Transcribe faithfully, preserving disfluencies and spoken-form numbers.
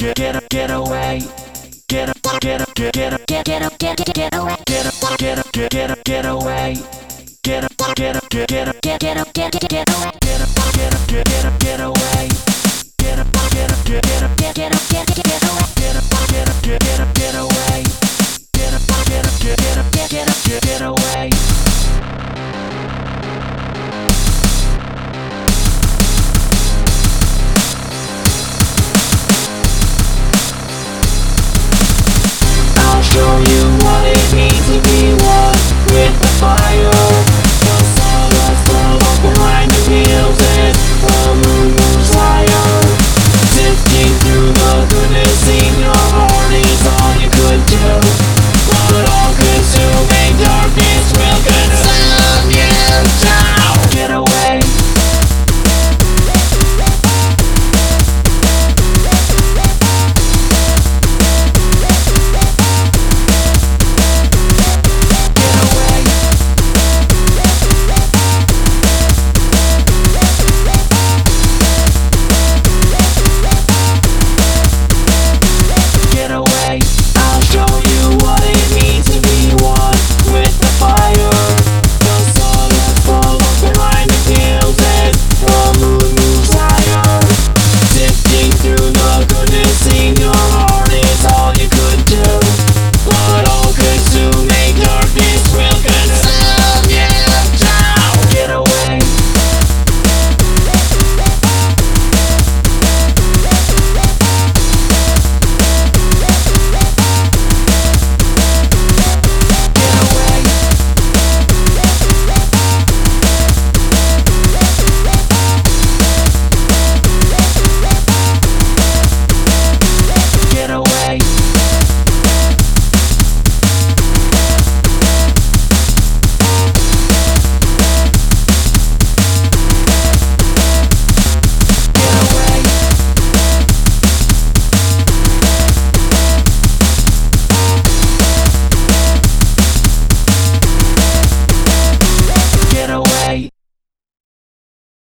get get get away. Get up, get up, get get up, get get up, get get get away. Get up, get up, get get up, get away. Get up, get up, get get up, get get up, get get get away. Get up, get up, get get up, get away. Get up, get up, get get up, get get up, get get get away. Get up, get up, get get up, get away. Get up, get up, get get up, get get up, get get away. I'll show you what it means to be one with the fire.